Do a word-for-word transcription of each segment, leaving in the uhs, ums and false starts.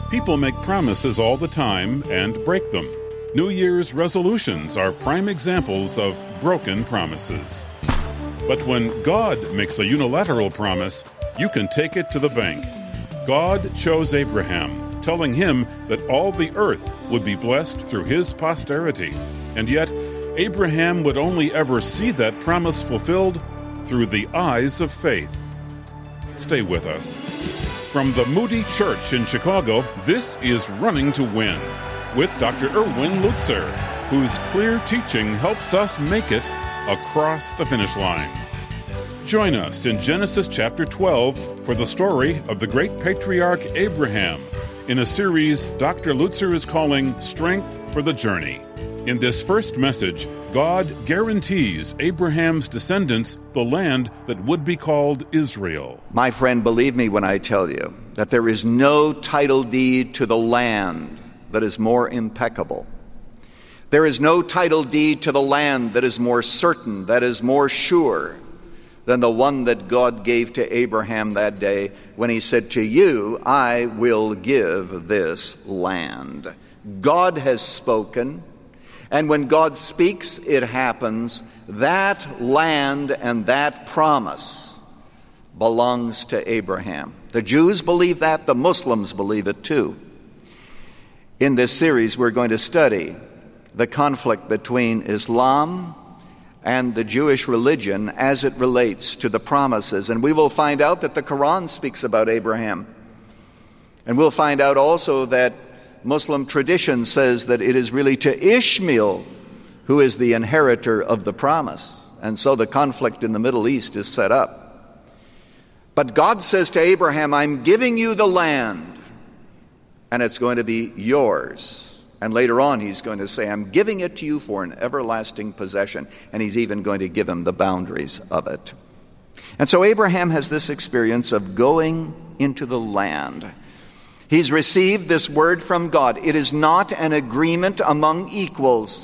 People make promises all the time and break them. New Year's resolutions are prime examples of broken promises. But when God makes a unilateral promise, you can take it to the bank. God chose Abraham, telling him that all the earth would be blessed through his posterity. And yet, Abraham would only ever see that promise fulfilled through the eyes of faith. Stay with us. From the Moody Church in Chicago, this is Running to Win with Doctor Erwin Lutzer, whose clear teaching helps us make it across the finish line. Join us in Genesis chapter twelve for the story of the great patriarch Abraham in a series Doctor Lutzer is calling Strength for the Journey. In this first message, God guarantees Abraham's descendants the land that would be called Israel. My friend, believe me when I tell you that there is no title deed to the land that is more impeccable. There is no title deed to the land that is more certain, that is more sure than the one that God gave to Abraham that day when he said, "To you I will give this land." God has spoken. And when God speaks, it happens. That land and that promise belongs to Abraham. The Jews believe that. The Muslims believe it too. In this series, we're going to study the conflict between Islam and the Jewish religion as it relates to the promises. And we will find out that the Quran speaks about Abraham. And we'll find out also that Muslim tradition says that it is really to Ishmael who is the inheritor of the promise. And so the conflict in the Middle East is set up. But God says to Abraham, "I'm giving you the land, and it's going to be yours." And later on he's going to say, "I'm giving it to you for an everlasting possession." And he's even going to give him the boundaries of it. And so Abraham has this experience of going into the land. He's received this word from God. It is not an agreement among equals.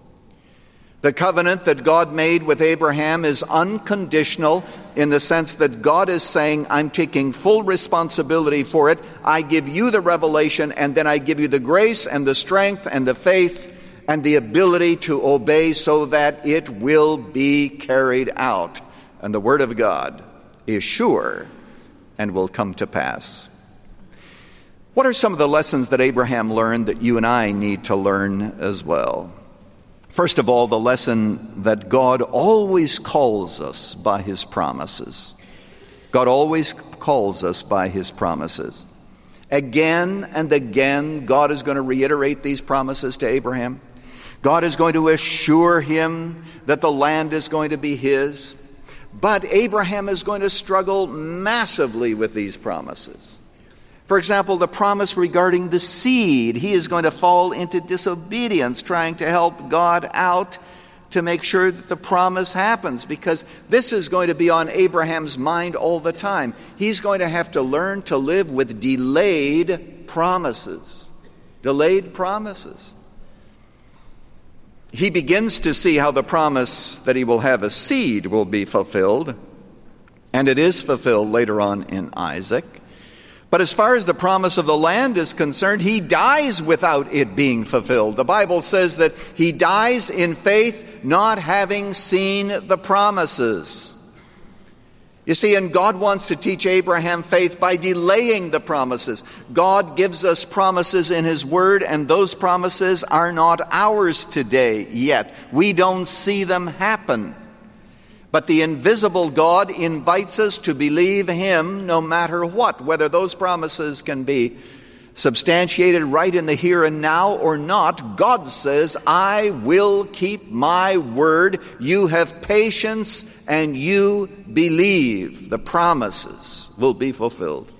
The covenant that God made with Abraham is unconditional in the sense that God is saying, "I'm taking full responsibility for it. I give you the revelation, and then I give you the grace and the strength and the faith and the ability to obey so that it will be carried out." And the word of God is sure and will come to pass. What are some of the lessons that Abraham learned that you and I need to learn as well? First of all, the lesson that God always calls us by his promises. God always calls us by his promises. Again and again, God is going to reiterate these promises to Abraham. God is going to assure him that the land is going to be his. But Abraham is going to struggle massively with these promises. For example, the promise regarding the seed. He is going to fall into disobedience, trying to help God out to make sure that the promise happens, because this is going to be on Abraham's mind all the time. He's going to have to learn to live with delayed promises. Delayed promises. He begins to see how the promise that he will have a seed will be fulfilled, and it is fulfilled later on in Isaac. But as far as the promise of the land is concerned, he dies without it being fulfilled. The Bible says that he dies in faith, not having seen the promises. You see, and God wants to teach Abraham faith by delaying the promises. God gives us promises in his word, and those promises are not ours today yet. We don't see them happen. But the invisible God invites us to believe him no matter what, whether those promises can be substantiated right in the here and now or not. God says, "I will keep my word. You have patience and you believe. The promises will be fulfilled."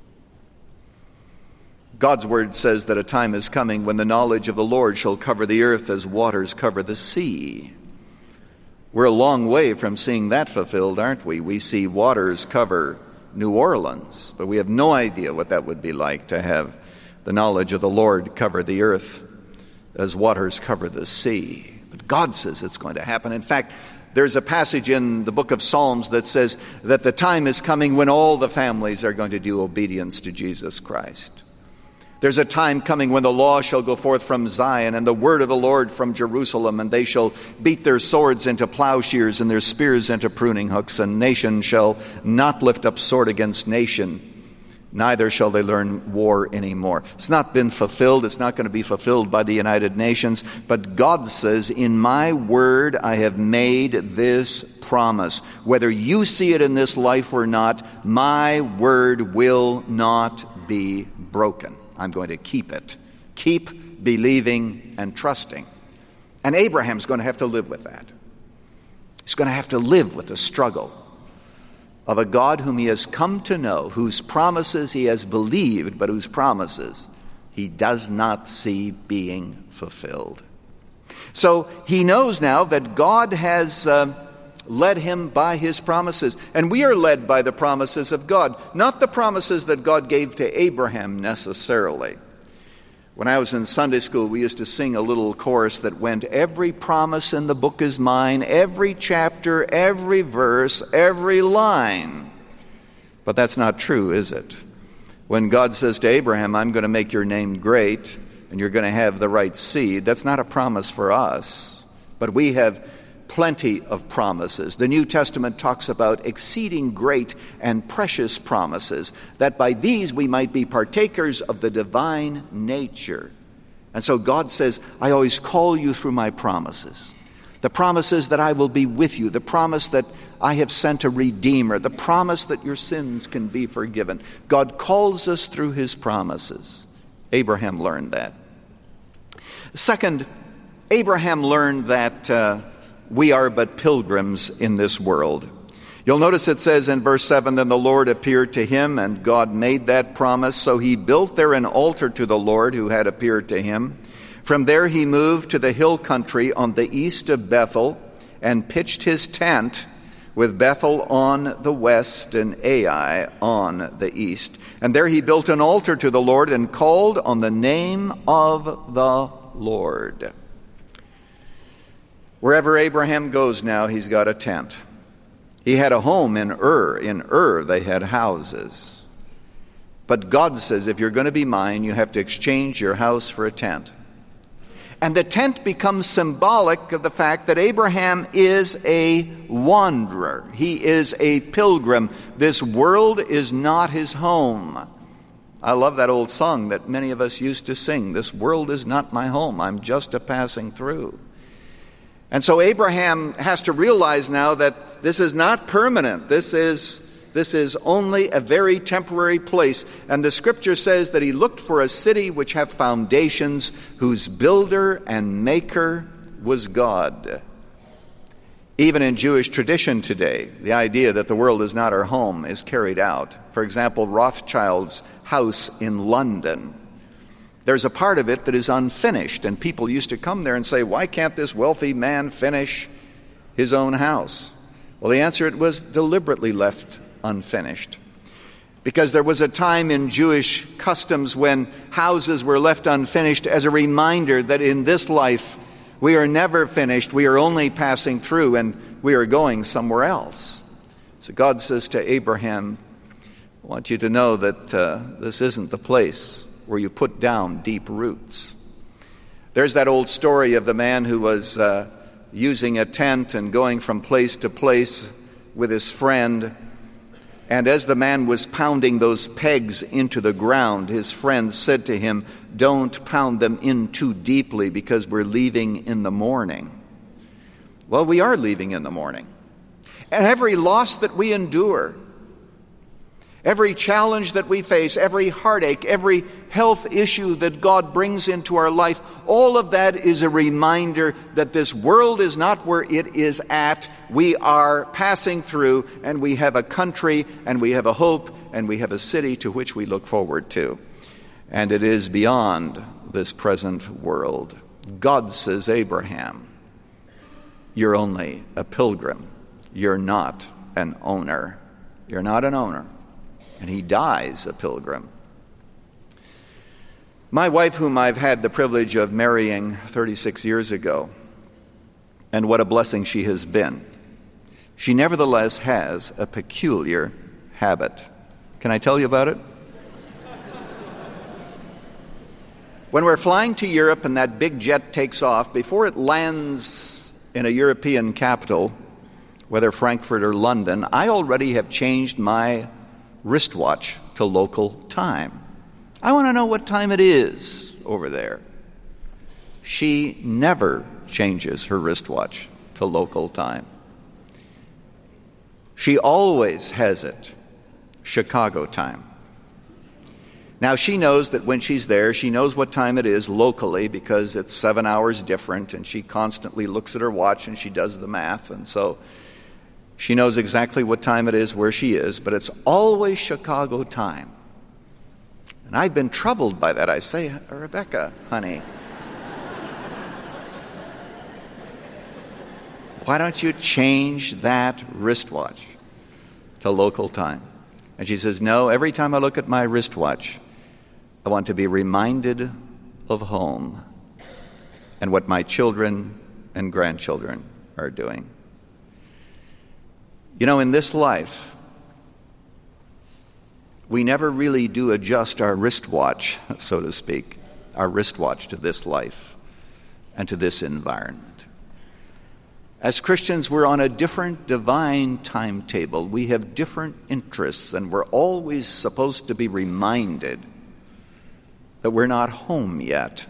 God's word says that a time is coming when the knowledge of the Lord shall cover the earth as waters cover the sea. We're a long way from seeing that fulfilled, aren't we? We see waters cover New Orleans, but we have no idea what that would be like to have the knowledge of the Lord cover the earth as waters cover the sea. But God says it's going to happen. In fact, there's a passage in the book of Psalms that says that the time is coming when all the families are going to do obedience to Jesus Christ. There's a time coming when the law shall go forth from Zion, and the word of the Lord from Jerusalem, and they shall beat their swords into plowshares and their spears into pruning hooks, and nation shall not lift up sword against nation, neither shall they learn war anymore. It's not been fulfilled. It's not going to be fulfilled by the United Nations. But God says, in my word I have made this promise. Whether you see it in this life or not, my word will not be broken. I'm going to keep it. Keep believing and trusting. And Abraham's going to have to live with that. He's going to have to live with the struggle of a God whom he has come to know, whose promises he has believed, but whose promises he does not see being fulfilled. So he knows now that God has uh, led him by his promises. And we are led by the promises of God, not the promises that God gave to Abraham necessarily. When I was in Sunday school, we used to sing a little chorus that went, every promise in the book is mine, every chapter, every verse, every line. But that's not true, is it? When God says to Abraham, I'm going to make your name great, and you're going to have the right seed, that's not a promise for us. But we have plenty of promises. The New Testament talks about exceeding great and precious promises, that by these we might be partakers of the divine nature. And so God says, I always call you through my promises. The promises that I will be with you, the promise that I have sent a Redeemer, the promise that your sins can be forgiven. God calls us through his promises. Abraham learned that. Second, Abraham learned that uh, we are but pilgrims in this world. You'll notice it says in verse seven, then the Lord appeared to him, and God made that promise. So he built there an altar to the Lord who had appeared to him. From there he moved to the hill country on the east of Bethel and pitched his tent, with Bethel on the west and Ai on the east. And there he built an altar to the Lord and called on the name of the Lord. Wherever Abraham goes now, he's got a tent. He had a home in Ur. In Ur, they had houses. But God says, if you're going to be mine, you have to exchange your house for a tent. And the tent becomes symbolic of the fact that Abraham is a wanderer. He is a pilgrim. This world is not his home. I love that old song that many of us used to sing. This world is not my home. I'm just a passing through. And so Abraham has to realize now that this is not permanent. This is, this is only a very temporary place. And the scripture says that he looked for a city which had foundations, whose builder and maker was God. Even in Jewish tradition today, the idea that the world is not our home is carried out. For example, Rothschild's house in London. There's a part of it that is unfinished, and people used to come there and say, why can't this wealthy man finish his own house? Well, the answer, it was deliberately left unfinished. Because there was a time in Jewish customs when houses were left unfinished as a reminder that in this life we are never finished, we are only passing through, and we are going somewhere else. So God says to Abraham, I want you to know that uh, this isn't the place where you put down deep roots. There's that old story of the man who was uh, using a tent and going from place to place with his friend. And as the man was pounding those pegs into the ground, his friend said to him, don't pound them in too deeply because we're leaving in the morning. Well, we are leaving in the morning. And every loss that we endure, every challenge that we face, every heartache, every health issue that God brings into our life, all of that is a reminder that this world is not where it is at. We are passing through, and we have a country, and we have a hope, and we have a city to which we look forward to. And it is beyond this present world. God says, Abraham, you're only a pilgrim. You're not an owner. You're not an owner. And he dies a pilgrim. My wife, whom I've had the privilege of marrying thirty-six years ago, and what a blessing she has been, she nevertheless has a peculiar habit. Can I tell you about it? When we're flying to Europe and that big jet takes off, before it lands in a European capital, whether Frankfurt or London, I already have changed my wristwatch to local time. I want to know what time it is over there. She never changes her wristwatch to local time. She always has it Chicago time. Now, she knows that when she's there, she knows what time it is locally because it's seven hours different, and she constantly looks at her watch and she does the math, and so she knows exactly what time it is where she is, but it's always Chicago time. And I've been troubled by that. I say, Rebecca, honey, why don't you change that wristwatch to local time? And she says, no, every time I look at my wristwatch, I want to be reminded of home and what my children and grandchildren are doing. You know, in this life, we never really do adjust our wristwatch, so to speak, our wristwatch to this life and to this environment. As Christians, we're on a different divine timetable. We have different interests, and we're always supposed to be reminded that we're not home yet.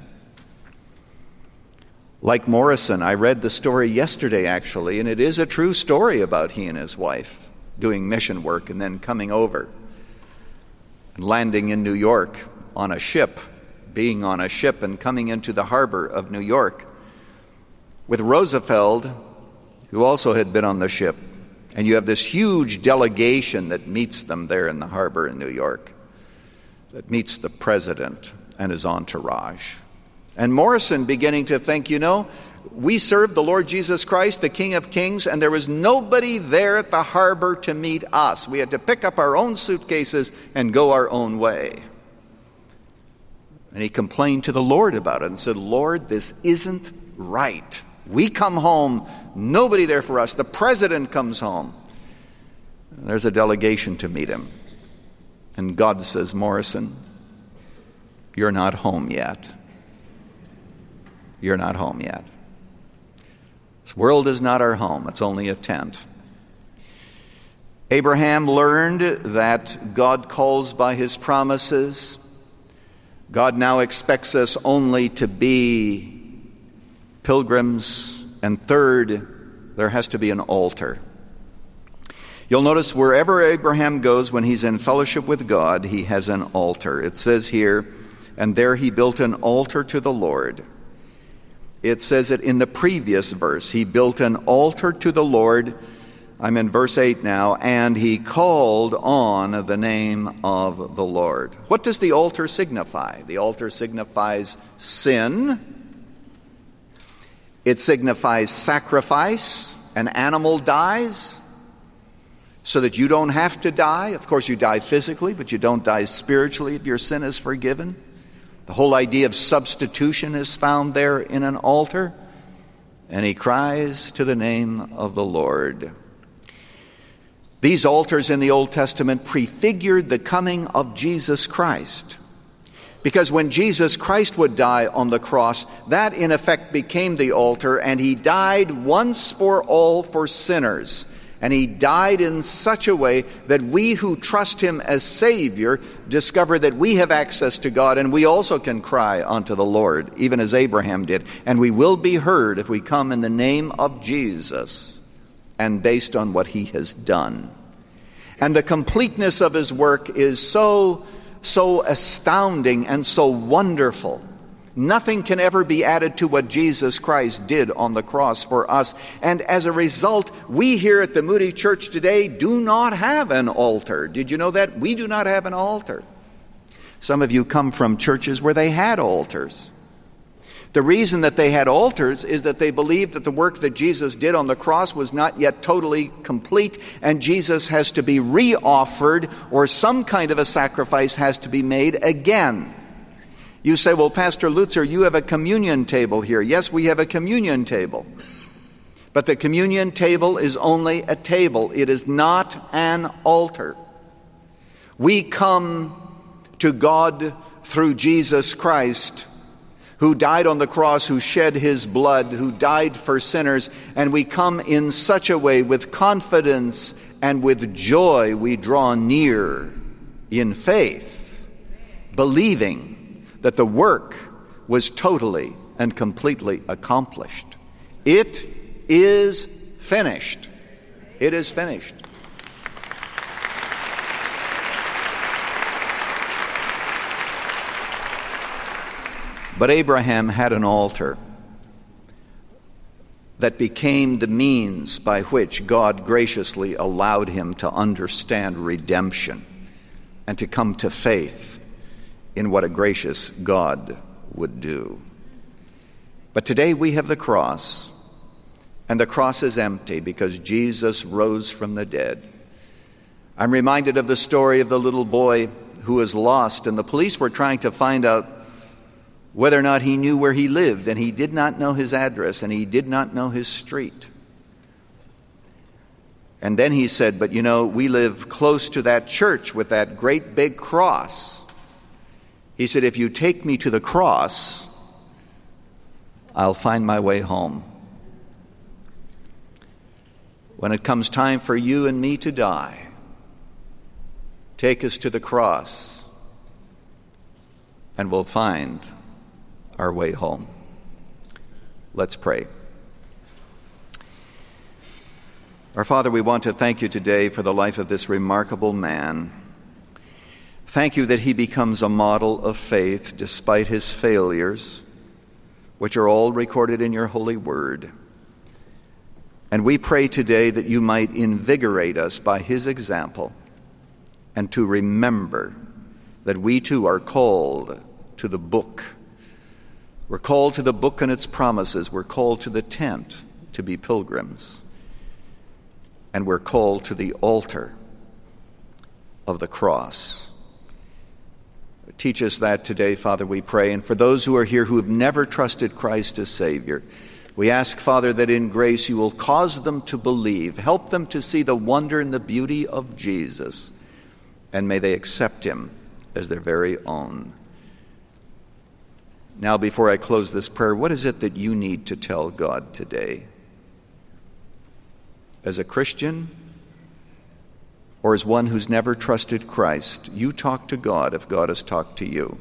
Like Morrison, I read the story yesterday, actually, and it is a true story about he and his wife doing mission work and then coming over and landing in New York on a ship, being on a ship and coming into the harbor of New York with Roosevelt, who also had been on the ship. And you have this huge delegation that meets them there in the harbor in New York, that meets the president and his entourage. And Morrison beginning to think, you know, we serve the Lord Jesus Christ, the King of Kings, and there was nobody there at the harbor to meet us. We had to pick up our own suitcases and go our own way. And he complained to the Lord about it and said, Lord, this isn't right. We come home, nobody there for us. The president comes home. There's a delegation to meet him. And God says, Morrison, you're not home yet. You're not home yet. This world is not our home. It's only a tent. Abraham learned that God calls by his promises. God now expects us only to be pilgrims. And third, there has to be an altar. You'll notice wherever Abraham goes when he's in fellowship with God, he has an altar. It says here, and there he built an altar to the Lord. It says it in the previous verse. He built an altar to the Lord. I'm in verse eight now. And he called on the name of the Lord. What does the altar signify? The altar signifies sin. It signifies sacrifice. An animal dies so that you don't have to die. Of course, you die physically, but you don't die spiritually if your sin is forgiven. The whole idea of substitution is found there in an altar. And he cries to the name of the Lord. These altars in the Old Testament prefigured the coming of Jesus Christ. Because when Jesus Christ would die on the cross, that in effect became the altar, and he died once for all for sinners. And he died in such a way that we who trust him as Savior discover that we have access to God, and we also can cry unto the Lord, even as Abraham did. And we will be heard if we come in the name of Jesus and based on what he has done. And the completeness of his work is so, so astounding and so wonderful. Nothing can ever be added to what Jesus Christ did on the cross for us. And as a result, we here at the Moody Church today do not have an altar. Did you know that? We do not have an altar. Some of you come from churches where they had altars. The reason that they had altars is that they believed that the work that Jesus did on the cross was not yet totally complete, and Jesus has to be re-offered, or some kind of a sacrifice has to be made again. You say, well, Pastor Lutzer, you have a communion table here. Yes, we have a communion table. But the communion table is only a table. It is not an altar. We come to God through Jesus Christ who died on the cross, who shed his blood, who died for sinners, and we come in such a way with confidence and with joy we draw near in faith, believing that the work was totally and completely accomplished. It is finished. It is finished. But Abraham had an altar that became the means by which God graciously allowed him to understand redemption and to come to faith in what a gracious God would do. But today we have the cross, and the cross is empty because Jesus rose from the dead. I'm reminded of the story of the little boy who was lost, and the police were trying to find out whether or not he knew where he lived, and he did not know his address, and he did not know his street. And then he said, but you know, we live close to that church with that great big cross. He said, if you take me to the cross, I'll find my way home. When it comes time for you and me to die, take us to the cross, and we'll find our way home. Let's pray. Our Father, we want to thank you today for the life of this remarkable man. Thank you that he becomes a model of faith despite his failures, which are all recorded in your holy word. And we pray today that you might invigorate us by his example, and to remember that we too are called to the book. We're called to the book and its promises. We're called to the tent to be pilgrims. And we're called to the altar of the cross. Teach us that today, Father, we pray. And for those who are here who have never trusted Christ as Savior, we ask, Father, that in grace you will cause them to believe. Help them to see the wonder and the beauty of Jesus. And may they accept him as their very own. Now, before I close this prayer, what is it that you need to tell God today? As a Christian, or as one who's never trusted Christ, you talk to God if God has talked to you.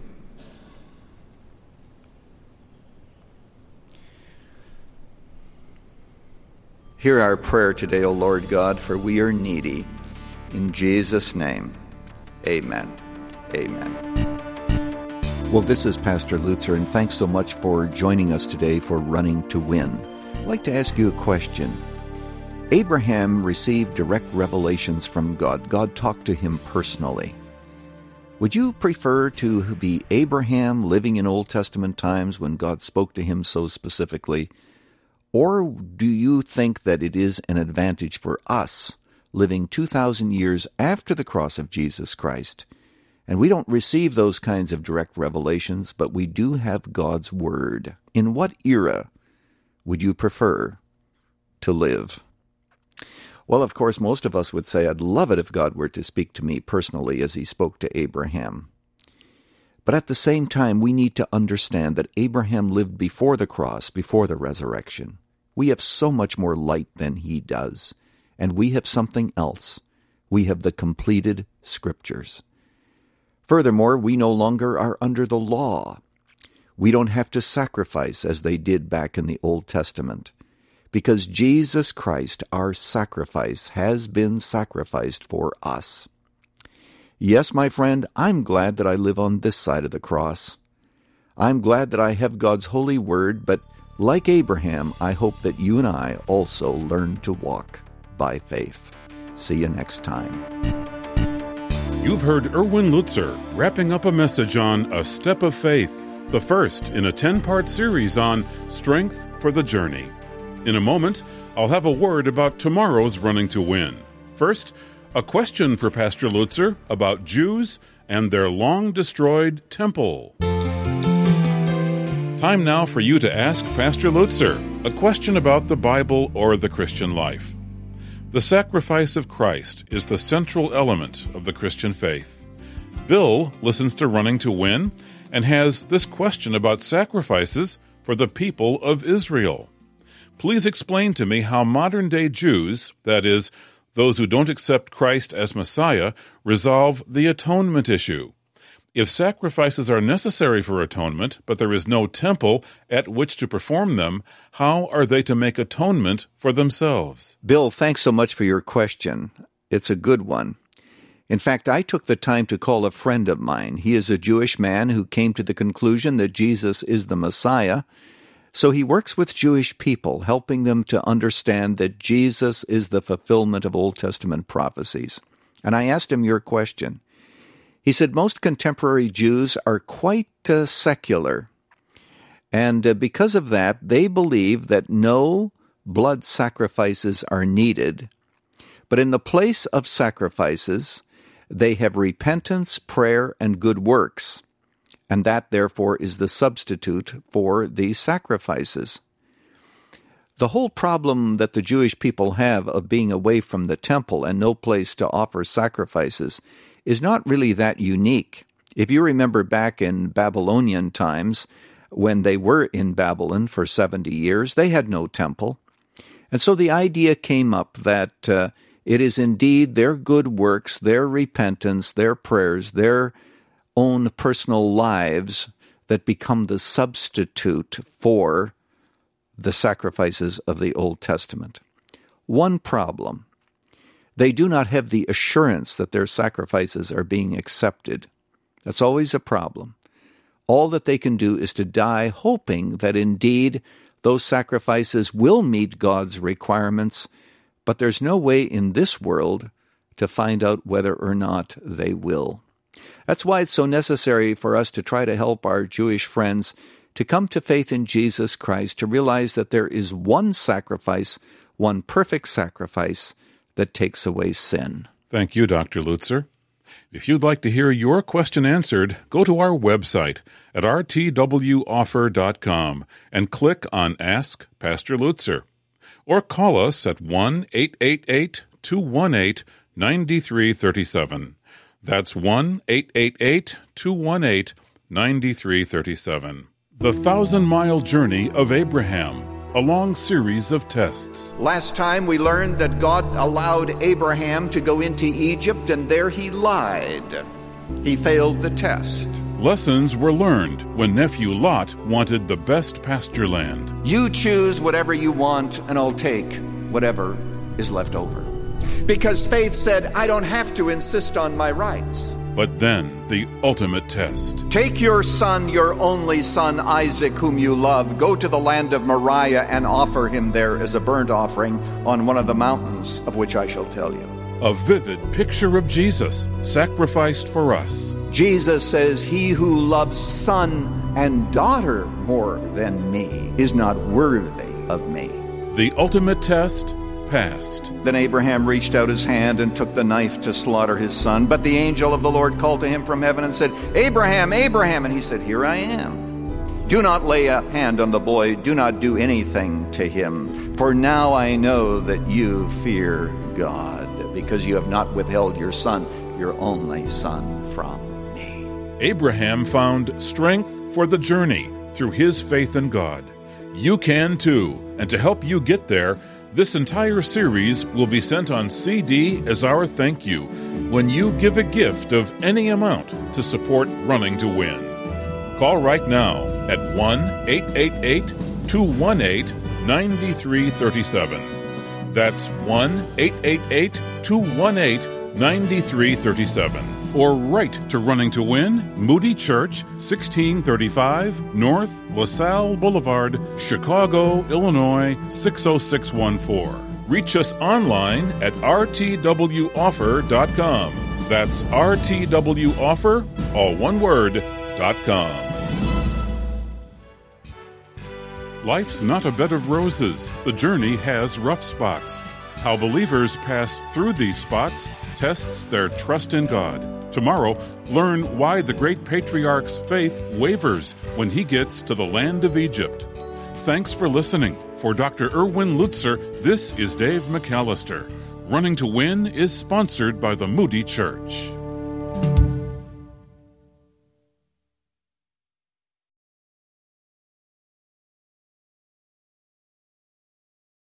Hear our prayer today, O Lord God, for we are needy. In Jesus' name, amen. Amen. Well, this is Pastor Lutzer, and thanks so much for joining us today for Running to Win. I'd like to ask you a question. Abraham received direct revelations from God. God talked to him personally. Would you prefer to be Abraham living in Old Testament times when God spoke to him so specifically? Or do you think that it is an advantage for us living two thousand years after the cross of Jesus Christ? And we don't receive those kinds of direct revelations, but we do have God's Word. In what era would you prefer to live? Well, of course, most of us would say, I'd love it if God were to speak to me personally as he spoke to Abraham. But at the same time, we need to understand that Abraham lived before the cross, before the resurrection. We have so much more light than he does. And we have something else. We have the completed Scriptures. Furthermore, we no longer are under the law. We don't have to sacrifice as they did back in the Old Testament, because Jesus Christ, our sacrifice, has been sacrificed for us. Yes, my friend, I'm glad that I live on this side of the cross. I'm glad that I have God's holy word, but like Abraham, I hope that you and I also learn to walk by faith. See you next time. You've heard Erwin Lutzer wrapping up a message on A Step of Faith, the first in a ten-part series on Strength for the Journey. In a moment, I'll have a word about tomorrow's Running to Win. First, a question for Pastor Lutzer about Jews and their long-destroyed temple. Time now for you to ask Pastor Lutzer a question about the Bible or the Christian life. The sacrifice of Christ is the central element of the Christian faith. Bill listens to Running to Win, and has this question about sacrifices for the people of Israel. Please explain to me how modern-day Jews, that is, those who don't accept Christ as Messiah, resolve the atonement issue. If sacrifices are necessary for atonement, but there is no temple at which to perform them, how are they to make atonement for themselves? Bill, thanks so much for your question. It's a good one. In fact, I took the time to call a friend of mine. He is a Jewish man who came to the conclusion that Jesus is the Messiah. So he works with Jewish people, helping them to understand that Jesus is the fulfillment of Old Testament prophecies. And I asked him your question. He said most contemporary Jews are quite uh, secular, and uh, because of that, they believe that no blood sacrifices are needed, but in the place of sacrifices, they have repentance, prayer, and good works, and that, therefore, is the substitute for these sacrifices. The whole problem that the Jewish people have of being away from the temple and no place to offer sacrifices is not really that unique. If you remember back in Babylonian times, when they were in Babylon for seventy years, they had no temple. And so the idea came up that uh, it is indeed their good works, their repentance, their prayers, their own personal lives that become the substitute for the sacrifices of the Old Testament. One problem: they do not have the assurance that their sacrifices are being accepted. That's always a problem. All that they can do is to die hoping that indeed those sacrifices will meet God's requirements, but there's no way in this world to find out whether or not they will. That's why it's so necessary for us to try to help our Jewish friends to come to faith in Jesus Christ, to realize that there is one sacrifice, one perfect sacrifice, that takes away sin. Thank you, Doctor Lutzer. If you'd like to hear your question answered, go to our website at r t w offer dot com and click on Ask Pastor Lutzer. Or call us at one eight eight eight, two one eight, nine three three seven. That's one eight eight eight, two one eight, nine three three seven. The Thousand-Mile Journey of Abraham, a long series of tests. Last time we learned that God allowed Abraham to go into Egypt, and there he lied. He failed the test. Lessons were learned when nephew Lot wanted the best pasture land. You choose whatever you want, and I'll take whatever is left over. Because faith said, I don't have to insist on my rights. But then, the ultimate test. Take your son, your only son, Isaac, whom you love, go to the land of Moriah and offer him there as a burnt offering on one of the mountains of which I shall tell you. A vivid picture of Jesus, sacrificed for us. Jesus says, he who loves son and daughter more than me is not worthy of me. The ultimate test passed. Then Abraham reached out his hand and took the knife to slaughter his son. But the angel of the Lord called to him from heaven and said, Abraham, Abraham. And he said, Here I am. Do not lay a hand on the boy. Do not do anything to him. For now I know that you fear God, because you have not withheld your son, your only son, from me. Abraham found strength for the journey through his faith in God. You can too. And to help you get there, this entire series will be sent on C D as our thank you when you give a gift of any amount to support Running to Win. Call right now at one eight eight eight, two one eight, nine three three seven. That's one eight eight eight, two one eight, nine three three seven. Or write to Running to Win, Moody Church, sixteen thirty-five North LaSalle Boulevard, Chicago, Illinois, six oh six one four. Reach us online at r t w offer dot com. That's r t w offer, all one word, dot com. Life's not a bed of roses. The journey has rough spots. How believers pass through these spots tests their trust in God. Tomorrow, learn why the great patriarch's faith wavers when he gets to the land of Egypt. Thanks for listening. For Doctor Erwin Lutzer, this is Dave McAllister. Running to Win is sponsored by the Moody Church.